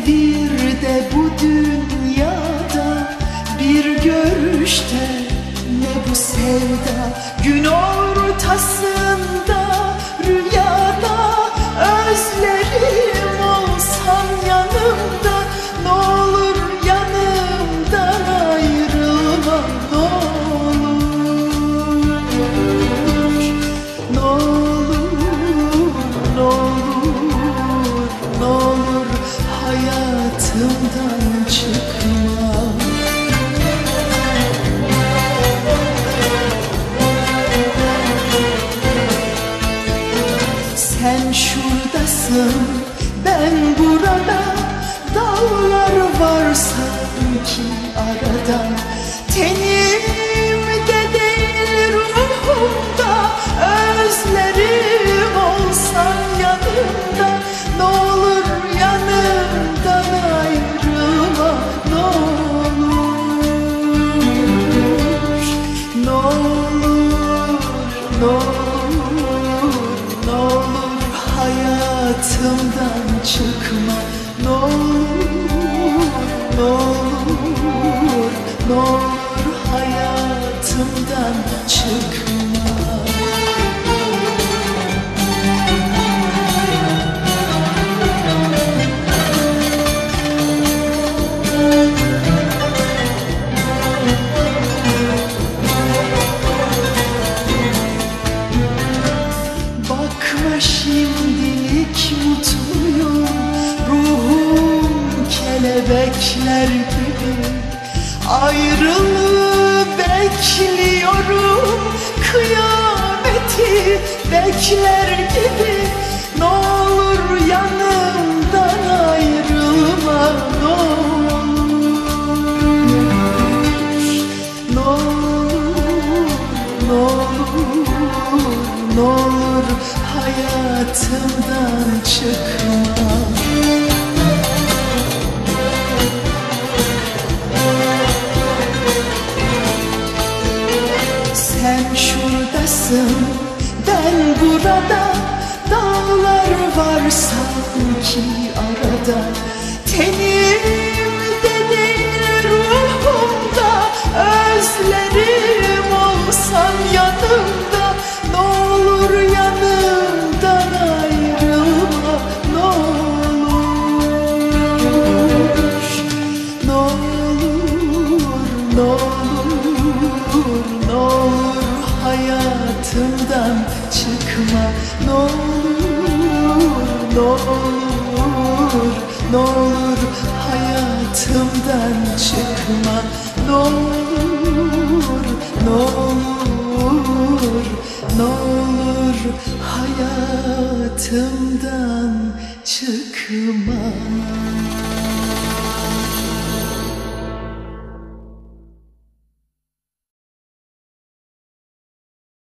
devirde bu dünyada bir görüşte ne bu sevda, gün ortasında rüyada özlerim olsan yanımda, ne olur yanımdan ayrılma, ne olur, ne olur, ne olur, ne olur hayatımdan çıkma. Sen şuradasın, ben burada, dağlar var sanki arada. Tenimde değil ruhumda, özlerim olsan yanımda, ne olur yanımdan ayrılma, ne olur, ne olur, ne olur, ne olur hayatımdan çıkma, ne olur, ne olur, ne olur hayatımdan çıkma. Bakma şimdilik mutluyum, ruhum kelebekler gibi, ayrılığı bekliyorum, kıyameti bekler gibi, ne olur yanımdan ayrılma, ne olur, ne olur, ne olur, ne olur hayatımdan çıkma. Sen şuradasın, ben burada, dağlar var sanki arada. Tenimde değil ruhumda, özlerim olsan yanımda, ne olur yanımdan ayrılma, ne olur, ne olur, ne olur, ne olur hayatımdan çıkma, ne olur, ne olur, ne olur hayatımdan çıkma, ne olur, ne olur, ne olur hayatımdan çıkma.